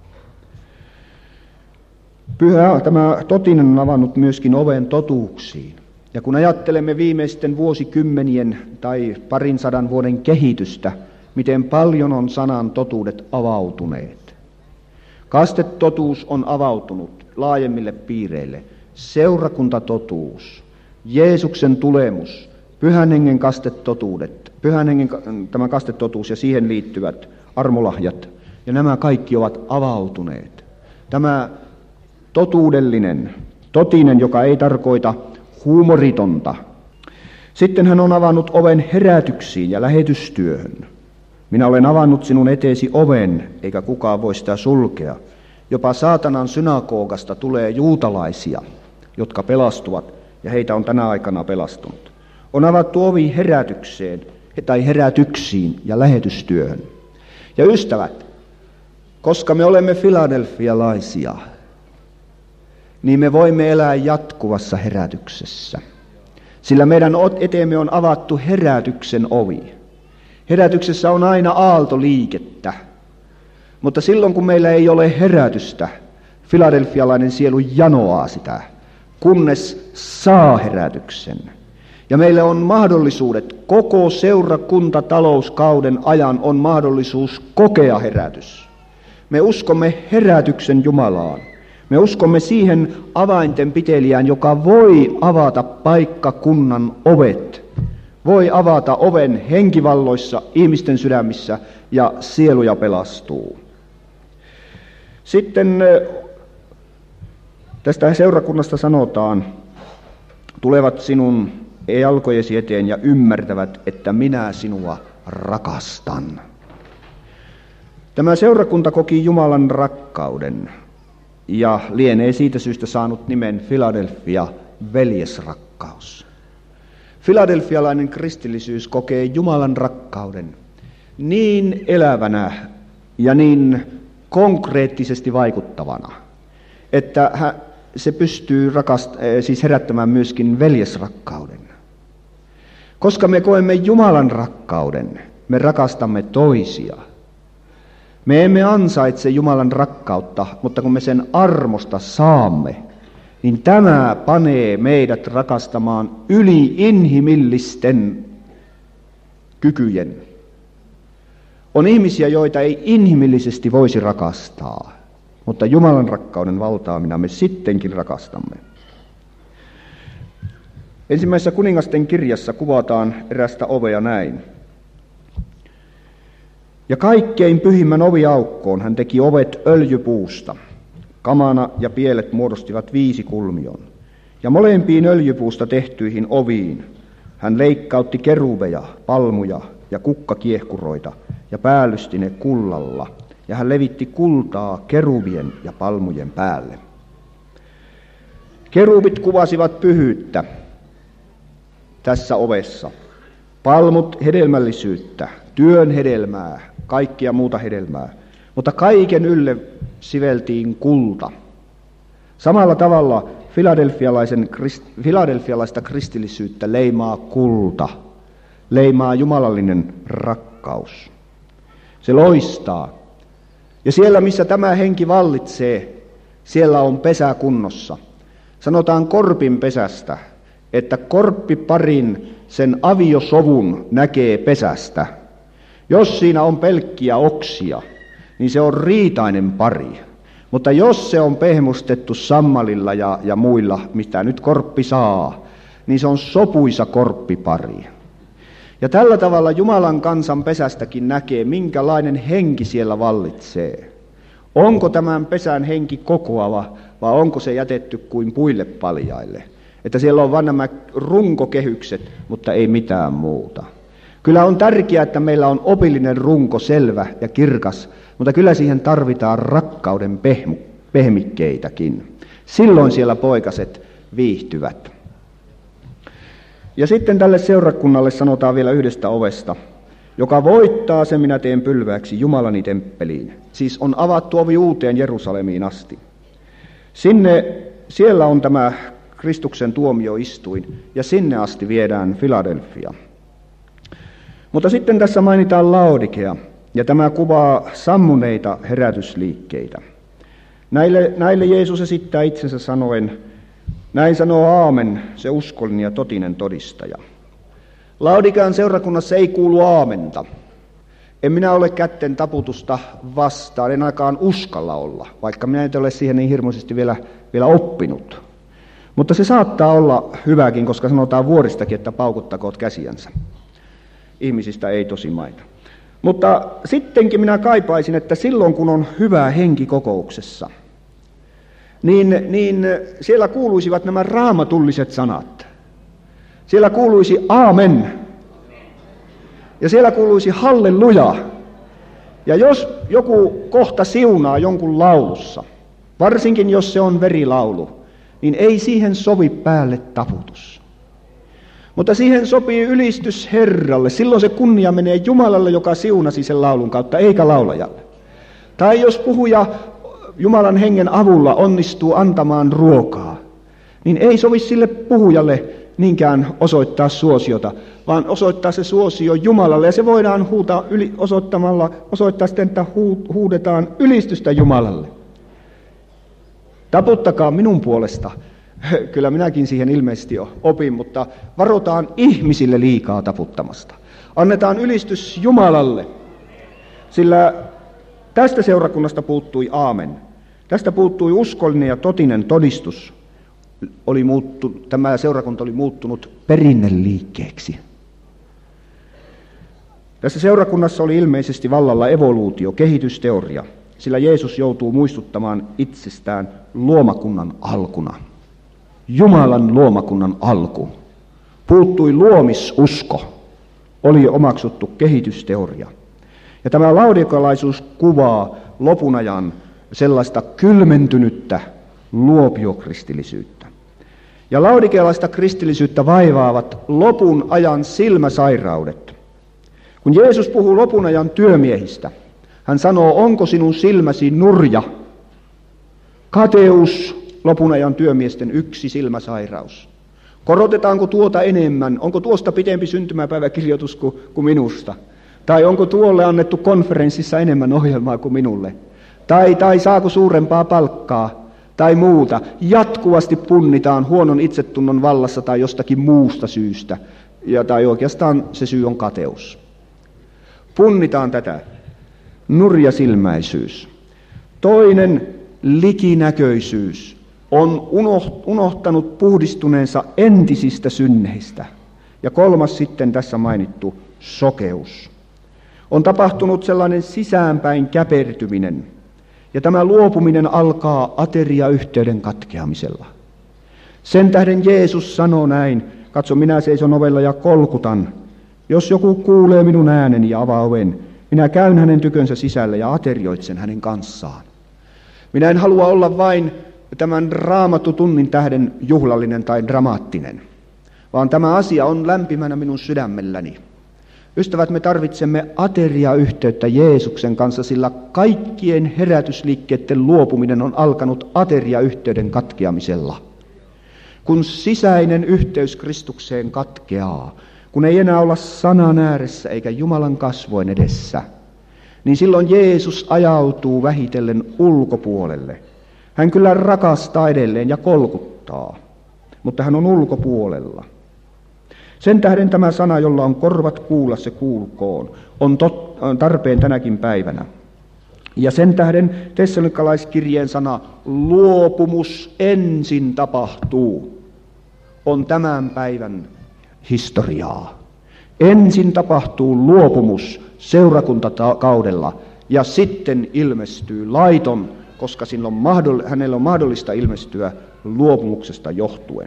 Pyhä, tämä totinen on avannut myöskin oven totuuksiin. Ja kun ajattelemme viimeisten vuosikymmenien tai parin sadan vuoden kehitystä, miten paljon on sanan totuudet avautuneet. Kastetotuus on avautunut laajemmille piireille. Seurakuntatotuus, Jeesuksen tulemus, Pyhän Hengen kastetotuudet, Pyhän Hengen tämä kastetotuus ja siihen liittyvät armolahjat, ja nämä kaikki ovat avautuneet. Tämä totuudellinen, totinen, joka ei tarkoita huumoritonta. Sitten hän on avannut oven herätyksiin ja lähetystyöhön. Minä olen avannut sinun eteesi oven, eikä kukaan voi sitä sulkea. Jopa saatanan synagogasta tulee juutalaisia, jotka pelastuvat, ja heitä on tänä aikana pelastunut. On avattu ovi herätykseen, tai herätyksiin ja lähetystyöhön. Ja ystävät, koska me olemme filadelfialaisia, niin me voimme elää jatkuvassa herätyksessä. Sillä meidän eteemme on avattu herätyksen ovi. Herätyksessä on aina aaltoliikettä, mutta silloin kun meillä ei ole herätystä, filadelfialainen sielu janoaa sitä, kunnes saa herätyksen. Ja meillä on mahdollisuudet, koko seurakuntatalouskauden ajan on mahdollisuus kokea herätys. Me uskomme herätyksen Jumalaan. Me uskomme siihen avainten pitelijään, joka voi avata paikkakunnan ovet. Voi avata oven henkivalloissa, ihmisten sydämissä, ja sieluja pelastuu. Sitten tästä seurakunnasta sanotaan, tulevat sinun jalkojesi eteen ja ymmärtävät, että minä sinua rakastan. Tämä seurakunta koki Jumalan rakkauden ja lienee siitä syystä saanut nimen Philadelphia, veljesrakkaus. Filadelfialainen kristillisyys kokee Jumalan rakkauden niin elävänä ja niin konkreettisesti vaikuttavana, että se pystyy rakast- siis herättämään myöskin veljesrakkauden. Koska me koemme Jumalan rakkauden, me rakastamme toisia. Me emme ansaitse Jumalan rakkautta, mutta kun me sen armosta saamme, niin tämä panee meidät rakastamaan yli inhimillisten kykyjen. On ihmisiä, joita ei inhimillisesti voisi rakastaa, mutta Jumalan rakkauden valtaamina me sittenkin rakastamme. Ensimmäisessä kuningasten kirjassa kuvataan erästä ovea näin. Ja kaikkein pyhimmän oviaukkoon hän teki ovet öljypuusta. Kamana ja pielet muodostivat viisi kulmion. Ja molempiin öljypuusta tehtyihin oviin hän leikkautti kerubeja, palmuja ja kukkakiehkuroita ja päällysti ne kullalla. Ja hän levitti kultaa kerubien ja palmujen päälle. Kerubit kuvasivat pyhyyttä tässä ovessa. Palmut hedelmällisyyttä, työn hedelmää, kaikkia muuta hedelmää. Mutta kaiken ylle siveltiin kulta. Samalla tavalla filadelfialaisen, filadelfialaista kristillisyyttä leimaa kulta, leimaa jumalallinen rakkaus. Se loistaa. Ja siellä, missä tämä henki vallitsee, siellä on pesä kunnossa. Sanotaan korpin pesästä, että korppiparin sen aviosovun näkee pesästä. Jos siinä on pelkkiä oksia, niin se on riitainen pari. Mutta jos se on pehmustettu sammalilla ja, ja muilla, mitä nyt korppi saa, niin se on sopuisa korppipari. Ja tällä tavalla Jumalan kansan pesästäkin näkee, minkälainen henki siellä vallitsee. Onko tämän pesän henki kokoava vai onko se jätetty kuin puille paljaille? Että siellä on vain nämä runkokehykset, mutta ei mitään muuta. Kyllä on tärkeää, että meillä on opillinen runko selvä ja kirkas, mutta kyllä siihen tarvitaan rakkauden pehmu, pehmikkeitäkin. Silloin siellä poikaset viihtyvät. Ja sitten tälle seurakunnalle sanotaan vielä yhdestä ovesta, joka voittaa, sen minä teen pylväksi Jumalani temppeliin. Siis on avattu ovi uuteen Jerusalemiin asti. Sinne, siellä on tämä Kristuksen tuomioistuin ja sinne asti viedään Philadelphia. Mutta sitten tässä mainitaan Laodikea ja tämä kuvaa sammuneita herätysliikkeitä. Näille, näille Jeesus esittää itsensä sanoen, näin sanoo aamen, se uskollinen ja totinen todistaja. Laodikean seurakunnassa ei kuulu aamenta. En minä ole kätten taputusta vastaan, en ainakaan uskalla olla, vaikka minä en ole siihen niin hirmuisesti vielä, vielä oppinut. Mutta se saattaa olla hyväkin, koska sanotaan vuoristakin, että paukuttakoot käsiänsä. Ihmisistä ei tosi mainita. Mutta sittenkin minä kaipaisin, että silloin kun on hyvä henki kokouksessa, niin, niin siellä kuuluisivat nämä raamatulliset sanat. Siellä kuuluisi aamen. Ja siellä kuuluisi halleluja. Ja jos joku kohta siunaa jonkun laulussa, varsinkin jos se on verilaulu, niin ei siihen sovi päälle taputus. Mutta siihen sopii ylistys Herralle. Silloin se kunnia menee Jumalalle, joka siunasi sen laulun kautta, eikä laulajalle. Tai jos puhuja Jumalan hengen avulla onnistuu antamaan ruokaa, niin ei sovi sille puhujalle niinkään osoittaa suosiota, vaan osoittaa se suosio Jumalalle. Ja se voidaan huutaa yli, osoittamalla, osoittaa sitten, että huudetaan ylistystä Jumalalle. Taputtakaa minun puolesta. Kyllä minäkin siihen ilmeisesti jo opin, mutta varotaan ihmisille liikaa taputtamasta. Annetaan ylistys Jumalalle, sillä tästä seurakunnasta puuttui aamen. Tästä puuttui uskollinen ja totinen todistus. Oli muuttu, tämä seurakunta oli muuttunut perinneliikkeeksi. Tässä seurakunnassa oli ilmeisesti vallalla evoluutio, kehitysteoria, sillä Jeesus joutuu muistuttamaan itsestään luomakunnan alkuna. Jumalan luomakunnan alku. Puuttui luomisusko, oli omaksuttu kehitysteoria. Ja tämä laudikalaisuus kuvaa lopun ajan sellaista kylmentynyttä luopiokristillisyyttä. Ja laudikealaista kristillisyyttä vaivaavat lopun ajan silmäsairaudet. Kun Jeesus puhuu lopun ajan työmiehistä, hän sanoo, onko sinun silmäsi nurja? Kateus, lopun ajan työmiesten yksi silmäsairaus. Korotetaanko tuota enemmän? Onko tuosta pitempi syntymäpäiväkirjoitus kuin, kuin minusta? Tai onko tuolle annettu konferenssissa enemmän ohjelmaa kuin minulle? Tai, tai saako suurempaa palkkaa? Tai muuta. Jatkuvasti punnitaan huonon itsetunnon vallassa tai jostakin muusta syystä. Ja, tai oikeastaan se syy on kateus. Punnitaan tätä. Nurjasilmäisyys. Toinen likinäköisyys on unohtanut puhdistuneensa entisistä synneistä. Ja kolmas sitten tässä mainittu sokeus. On tapahtunut sellainen sisäänpäin käpertyminen. Ja tämä luopuminen alkaa ateriayhteyden katkeamisella. Sen tähden Jeesus sanoo näin, katso minä seison ovella ja kolkutan. Jos joku kuulee minun ääneni ja avaa oven, minä käyn hänen tykönsä sisälle ja aterioitsen hänen kanssaan. Minä en halua olla vain tämän raamattutunnin tähden juhlallinen tai dramaattinen, vaan tämä asia on lämpimänä minun sydämelläni. Ystävät, me tarvitsemme ateriayhteyttä Jeesuksen kanssa, sillä kaikkien herätysliikkeiden luopuminen on alkanut ateriayhteyden katkeamisella. Kun sisäinen yhteys Kristukseen katkeaa, kun ei enää olla sanan ääressä eikä Jumalan kasvojen edessä, niin silloin Jeesus ajautuu vähitellen ulkopuolelle. Hän kyllä rakastaa edelleen ja kolkuttaa, mutta hän on ulkopuolella. Sen tähden tämä sana, jolla on korvat kuulla, se kuulkoon, on, tot, on tarpeen tänäkin päivänä. Ja sen tähden Tessalonikalaiskirjeen sana luopumus ensin tapahtuu, on tämän päivän historiaa. Ensin tapahtuu luopumus seurakuntakaudella ja sitten ilmestyy laiton, koska on mahdoll- hänellä on mahdollista ilmestyä luopumuksesta johtuen.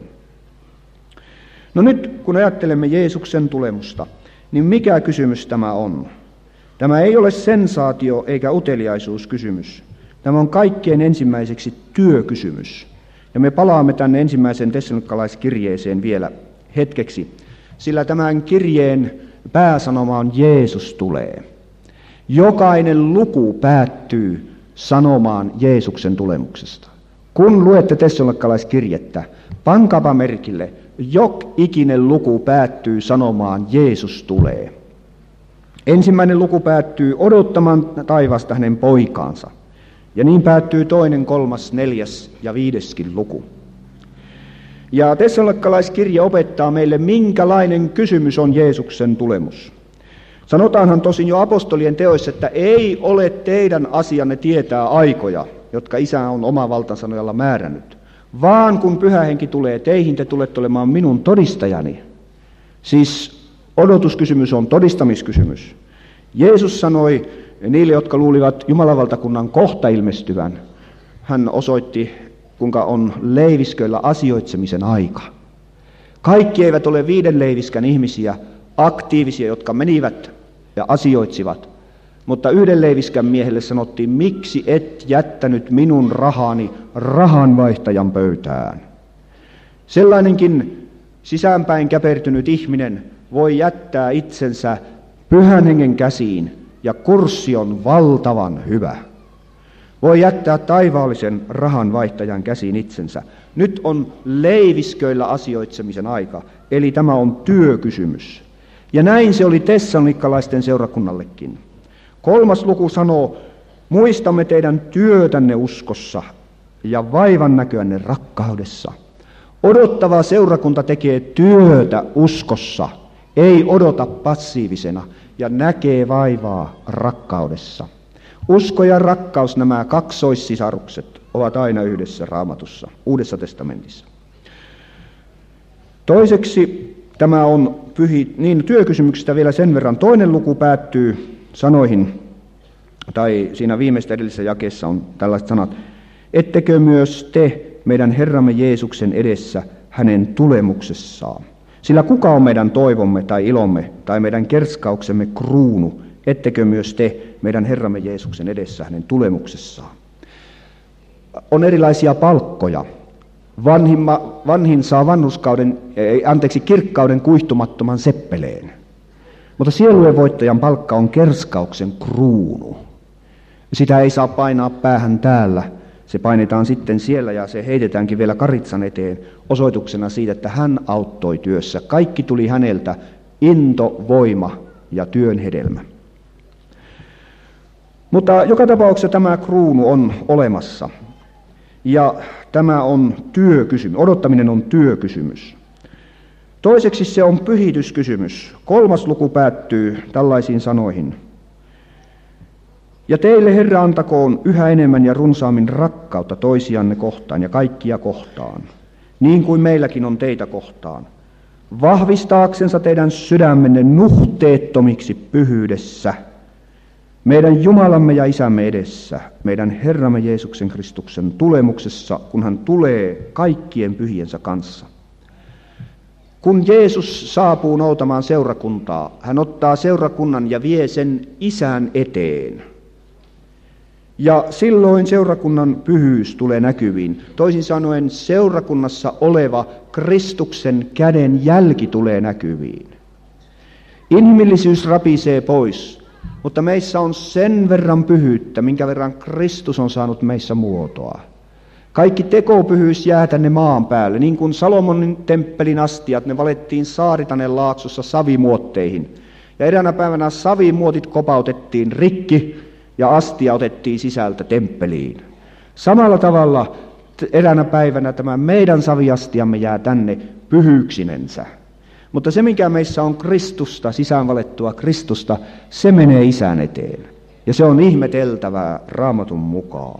No nyt kun ajattelemme Jeesuksen tulemusta, niin mikä kysymys tämä on? Tämä ei ole sensaatio eikä uteliaisuuskysymys. Tämä on kaikkein ensimmäiseksi työkysymys. Ja me palaamme tänne ensimmäisen Tessalonikalaiskirjeeseen vielä hetkeksi, sillä tämän kirjeen pääsanoma on Jeesus tulee. Jokainen luku päättyy sanomaan Jeesuksen tulemuksesta. Kun luette Tessalonikalaiskirjettä, pankaapa merkille, jok ikinen luku päättyy sanomaan Jeesus tulee. Ensimmäinen luku päättyy odottamaan taivasta hänen poikaansa. Ja niin päättyy toinen, kolmas, neljäs ja viideskin luku. Ja Tessalonikalaiskirje opettaa meille, minkälainen kysymys on Jeesuksen tulemus. Sanotaanhan tosin jo apostolien teoissa, että ei ole teidän asianne tietää aikoja, jotka Isä on oma valtansa nojalla määrännyt, vaan kun Pyhä Henki tulee teihin, te tulette olemaan minun todistajani. Siis odotuskysymys on todistamiskysymys. Jeesus sanoi niille, jotka luulivat Jumalan valtakunnan kohta ilmestyvän, hän osoitti, kuinka on leivisköillä asioitsemisen aika. Kaikki eivät ole viiden leiviskän ihmisiä, aktiivisia, jotka menivät ja asioitsivat, mutta yhden leiviskän miehelle sanottiin, miksi et jättänyt minun rahani rahanvaihtajan pöytään. Sellainenkin sisäänpäin käpertynyt ihminen voi jättää itsensä Pyhän Hengen käsiin, ja kurssi on valtavan hyvä. Voi jättää taivaallisen rahanvaihtajan käsiin itsensä. Nyt on leivisköillä asioitsemisen aika, eli tämä on työkysymys. Ja näin se oli tessalonikkalaisten seurakunnallekin. Kolmas luku sanoo, muistamme teidän työtänne uskossa ja vaivan näköänne rakkaudessa. Odottava seurakunta tekee työtä uskossa, ei odota passiivisena ja näkee vaivaa rakkaudessa. Usko ja rakkaus, nämä kaksoissisarukset, ovat aina yhdessä Raamatussa, Uudessa testamentissa. Toiseksi tämä on pyhi, niin työkysymyksistä vielä sen verran. Toinen luku päättyy sanoihin, tai siinä viimeistä edellisessä jakeessa on tällaiset sanat, ettekö myös te meidän Herramme Jeesuksen edessä hänen tulemuksessaan. Sillä kuka on meidän toivomme tai ilomme tai meidän kerskauksemme kruunu, ettekö myös te meidän Herramme Jeesuksen edessä hänen tulemuksessaan. On erilaisia palkkoja. Vanhimma, vanhin saa vanhuskauden, anteeksi, kirkkauden kuihtumattoman seppeleen. Mutta sielujen voittajan palkka on kerskauksen kruunu. Sitä ei saa painaa päähän täällä. Se painetaan sitten siellä ja se heitetäänkin vielä karitsan eteen osoituksena siitä, että hän auttoi työssä. Kaikki tuli häneltä, into, voima ja työn hedelmä. Mutta joka tapauksessa tämä kruunu on olemassa. Ja tämä on työkysymys. Odottaminen on työkysymys. Toiseksi se on pyhityskysymys. Kolmas luku päättyy tällaisiin sanoihin. Ja teille Herra antakoon yhä enemmän ja runsaammin rakkautta toisianne kohtaan ja kaikkia kohtaan, niin kuin meilläkin on teitä kohtaan, vahvistaaksensa teidän sydämenne nuhteettomiksi pyhyydessä, meidän Jumalamme ja Isämme edessä, meidän Herramme Jeesuksen Kristuksen tulemuksessa, kun hän tulee kaikkien pyhiensä kanssa. Kun Jeesus saapuu noutamaan seurakuntaa, hän ottaa seurakunnan ja vie sen Isän eteen. Ja silloin seurakunnan pyhyys tulee näkyviin. Toisin sanoen seurakunnassa oleva Kristuksen käden jälki tulee näkyviin. Inhimillisyys rapisee pois, mutta meissä on sen verran pyhyyttä, minkä verran Kristus on saanut meissä muotoa. Kaikki tekopyhyys jää tänne maan päälle, niin kuin Salomonin temppelin astiat, ne valettiin Saaritanen laaksossa savimuotteihin. Ja eräänä päivänä savimuotit kopautettiin rikki ja astia otettiin sisältä temppeliin. Samalla tavalla eräänä päivänä tämä meidän saviastiamme jää tänne pyhyyksinensä. Mutta se, mikä meissä on Kristusta, sisäänvalettua Kristusta, se menee Isän eteen. Ja se on ihmeteltävää Raamatun mukaan.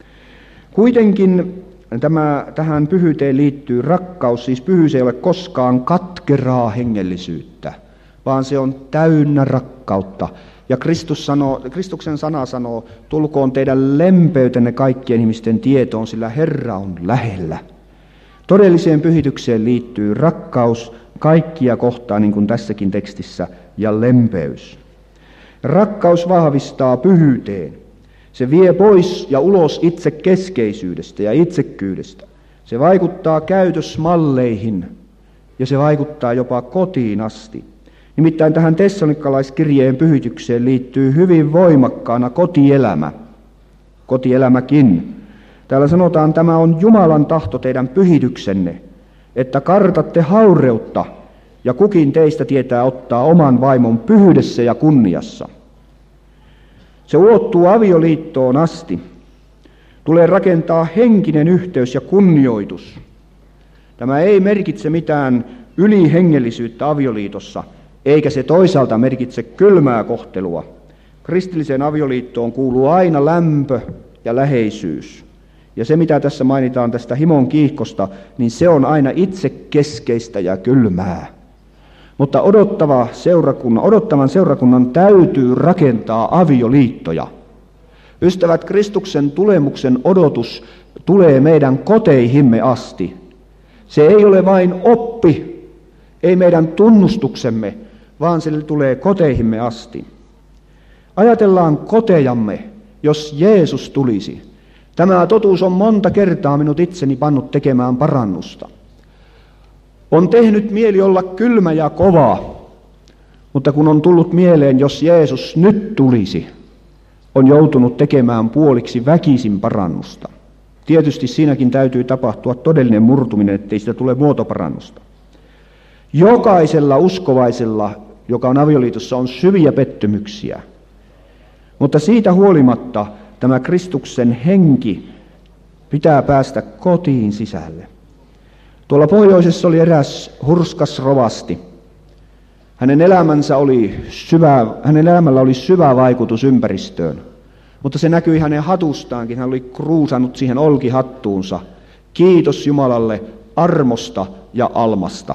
Kuitenkin tämä, tähän pyhyyteen liittyy rakkaus, siis pyhyys ei ole koskaan katkeraa hengellisyyttä, vaan se on täynnä rakkautta. Ja Kristus sanoo, Kristuksen sana sanoo, tulkoon teidän lempeytenne kaikkien ihmisten tietoon, sillä Herra on lähellä. Todelliseen pyhitykseen liittyy rakkaus kaikkia kohtaan, niin kuin tässäkin tekstissä, ja lempeys. Rakkaus vahvistaa pyhyyteen. Se vie pois ja ulos itse keskeisyydestä ja itsekkyydestä. Se vaikuttaa käytösmalleihin ja se vaikuttaa jopa kotiin asti. Nimittäin tähän Tessalonikalaiskirjeen pyhitykseen liittyy hyvin voimakkaana kotielämä. Kotielämäkin. Täällä sanotaan, tämä on Jumalan tahto teidän pyhityksenne, että kartatte haureutta ja kukin teistä tietää ottaa oman vaimon pyhyydessä ja kunniassa. Se ulottuu avioliittoon asti. Tulee rakentaa henkinen yhteys ja kunnioitus. Tämä ei merkitse mitään ylihengellisyyttä avioliitossa, eikä se toisaalta merkitse kylmää kohtelua. Kristilliseen avioliittoon kuuluu aina lämpö ja läheisyys. Ja se, mitä tässä mainitaan tästä himon kiihkosta, niin se on aina itsekeskeistä ja kylmää. Mutta odottava seurakunnan, odottavan seurakunnan täytyy rakentaa avioliittoja. Ystävät, Kristuksen tulemuksen odotus tulee meidän koteihimme asti. Se ei ole vain oppi, ei meidän tunnustuksemme, vaan se tulee koteihimme asti. Ajatellaan kotejamme, jos Jeesus tulisi. Tämä totuus on monta kertaa minut itseni pannut tekemään parannusta. On tehnyt mieli olla kylmä ja kova, mutta kun on tullut mieleen, jos Jeesus nyt tulisi, on joutunut tekemään puoliksi väkisin parannusta. Tietysti siinäkin täytyy tapahtua todellinen murtuminen, ettei sitä tule muotoparannusta. Jokaisella uskovaisella, joka on avioliitossa, on syviä pettymyksiä. Mutta siitä huolimatta tämä Kristuksen henki pitää päästä kotiin sisälle. Tuolla pohjoisessa oli eräs hurskas rovasti. Hänen elämänsä oli syvä, hänen elämällä oli syvä vaikutus ympäristöön, mutta se näkyi hänen hatustaankin. Hän oli kruusannut siihen olkihattuunsa. Kiitos Jumalalle armosta ja almasta.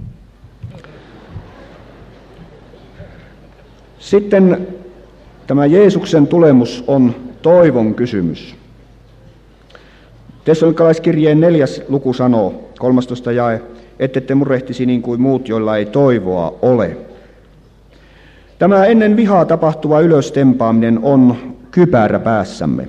Sitten tämä Jeesuksen tulemus on toivon kysymys. Tessalonikalaiskirjeen neljäs luku sanoo, kolmastoista jae, ette te murehtisi niin kuin muut, joilla ei toivoa ole. Tämä ennen vihaa tapahtuva ylöstempaaminen on kypärä päässämme.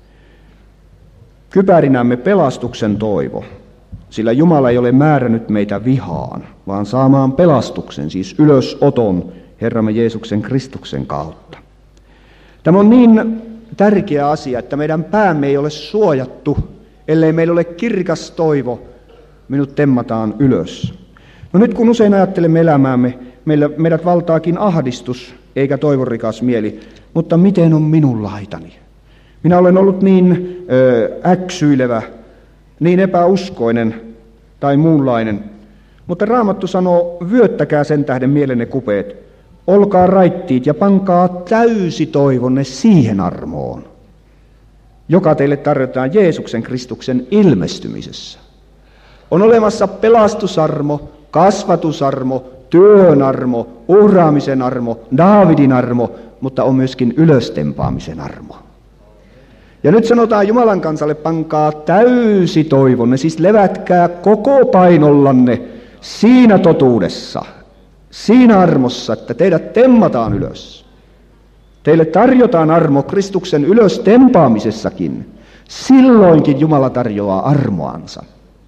Kypärinämme pelastuksen toivo, sillä Jumala ei ole määrännyt meitä vihaan, vaan saamaan pelastuksen, siis ylösoton Herramme Jeesuksen Kristuksen kautta. Tämä on niin tärkeä asia, että meidän päämme ei ole suojattu, ellei meillä ole kirkas toivo, minut temmataan ylös. No nyt kun usein ajattelemme elämäämme, meillä, meidät valtaakin ahdistus eikä toivorikas mieli, mutta miten on minun laitani? Minä olen ollut niin ö, äksyilevä, niin epäuskoinen tai muunlainen, mutta Raamattu sanoo, vyöttäkää sen tähden mielenne kupeet, olkaa raittiit ja pankaa täysi toivonne siihen armoon, joka teille tarjotaan Jeesuksen Kristuksen ilmestymisessä. On olemassa pelastusarmo, kasvatusarmo, työn armo, uhraamisen armo, Daavidin armo, mutta on myöskin ylöstempaamisen armo. Ja nyt sanotaan Jumalan kansalle, pankaa täysi toivonne, siis levätkää koko painollanne siinä totuudessa, siinä armossa, että teidät temmataan ylös. Teille tarjotaan armo Kristuksen ylöstempaamisessakin. Silloinkin Jumala tarjoaa armoansa.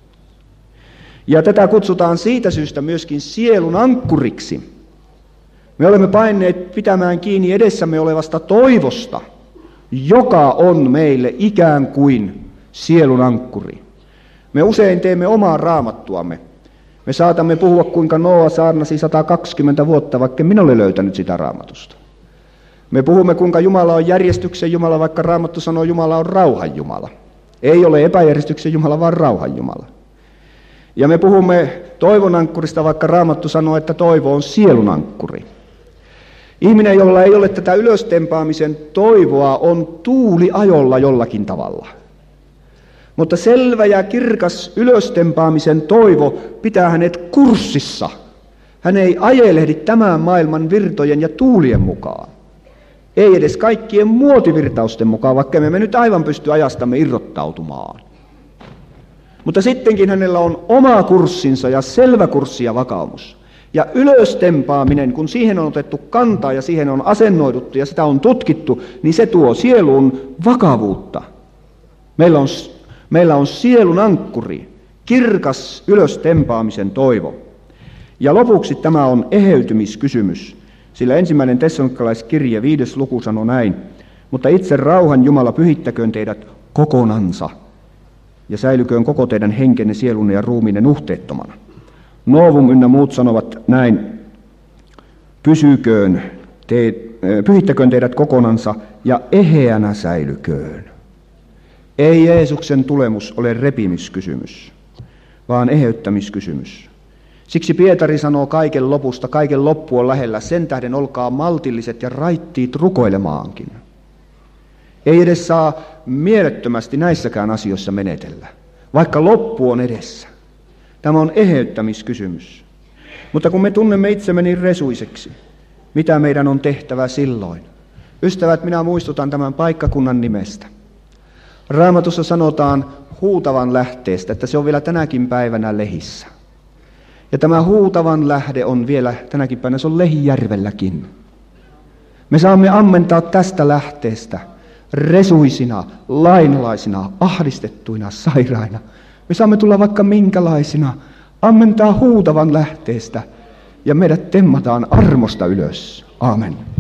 Ja tätä kutsutaan siitä syystä myöskin sielun ankkuriksi. Me olemme paineet pitämään kiinni edessämme olevasta toivosta, joka on meille ikään kuin sielun ankkuri. Me usein teemme omaa raamattuamme. Me saatamme puhua, kuinka Noa saarnasi sata kaksikymmentä vuotta, vaikka minä olen löytänyt sitä raamatusta. Me puhumme, kuinka Jumala on järjestyksen Jumala, vaikka Raamattu sanoo, Jumala on rauhan Jumala. Ei ole epäjärjestyksen Jumala, vaan rauhan Jumala. Ja me puhumme toivon ankkurista, vaikka Raamattu sanoo, että toivo on sielun ankkuri. Ihminen, jolla ei ole tätä ylöstempaamisen toivoa, on tuuli ajolla jollakin tavalla. Mutta selvä ja kirkas ylöstempaamisen toivo pitää hänet kurssissa. Hän ei ajelehdi tämän maailman virtojen ja tuulien mukaan. Ei edes kaikkien muotivirtausten mukaan, vaikka me emme nyt aivan pysty ajastamme irrottautumaan. Mutta sittenkin hänellä on oma kurssinsa ja selvä kurssi ja vakaumus. Ja ylöstempaaminen, kun siihen on otettu kantaa ja siihen on asennoiduttu ja sitä on tutkittu, niin se tuo sieluun vakavuutta. Meillä on, meillä on sielun ankkuri, kirkas ylöstempaamisen toivo. Ja lopuksi tämä on eheytymiskysymys, sillä ensimmäinen Tessalonikalaiskirje viides luku sanoo näin, mutta itse rauhan Jumala pyhittäköön teidät kokonansa ja säilyköön koko teidän henkenne, sielunne ja ruumiinne nuhteettomana. Novum ynnä muut sanovat näin, pysyköön, te, pyhittäköön teidät kokonansa ja eheänä säilyköön. Ei Jeesuksen tulemus ole repimiskysymys, vaan eheyttämiskysymys. Siksi Pietari sanoo kaiken lopusta, kaiken loppu on lähellä, sen tähden olkaa maltilliset ja raittiit rukoilemaankin. Ei edes saa mielettömästi näissäkään asioissa menetellä, vaikka loppu on edessä. Tämä on eheyttämiskysymys. Mutta kun me tunnemme itsemme niin resuiseksi, mitä meidän on tehtävä silloin? Ystävät, minä muistutan tämän paikkakunnan nimestä. Raamatussa sanotaan Huutavan lähteestä, että se on vielä tänäkin päivänä Lehissä. Ja tämä Huutavan lähde on vielä tänäkin päivänä, se on Lehijärvelläkin. Me saamme ammentaa tästä lähteestä resuisina, lainalaisina, ahdistettuina, sairaina. Me saamme tulla vaikka minkälaisina, ammentaa Huutavan lähteestä ja meidät temmataan armosta ylös. Aamen.